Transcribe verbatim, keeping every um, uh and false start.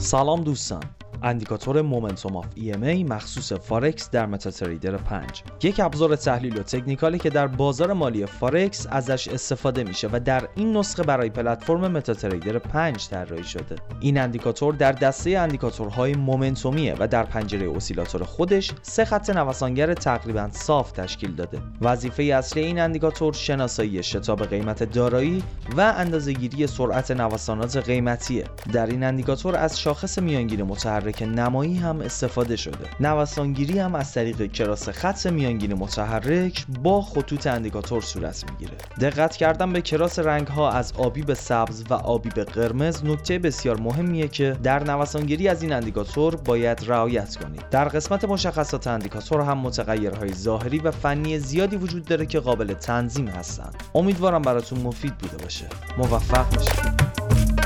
سلام دوستان، اندیکاتور مومنتوم آف ای ام ای مخصوص فارکس در متاتریدر پنج یک ابزار تحلیل و تکنیکالی که در بازار مالی فارکس ازش استفاده میشه و در این نسخه برای پلتفرم متاتریدر پنج طراحی شده. این اندیکاتور در دسته اندیکاتورهای مومنتومیه و در پنجره اسیلاتور خودش سه خط نوسانگر تقریبا صاف تشکیل داده. وظیفه اصلی این اندیکاتور شناسایی شتاب قیمت دارایی و اندازه‌گیری سرعت نوسانات قیمتیه. در این اندیکاتور از شاخص میانگین متحرک که نمایی هم استفاده شده. نوسانگیری هم از طریق کراس خط میانگین متحرک با خطوط اندیکاتور صورت میگیره. دقت کردن به کراس رنگ ها از آبی به سبز و آبی به قرمز نکته بسیار مهمیه که در نوسانگیری از این اندیکاتور باید رعایت کنید. در قسمت مشخصات اندیکاتور هم متغیرهای ظاهری و فنی زیادی وجود داره که قابل تنظیم هستن. امیدوارم براتون مفید بوده باشه. موفق باشید.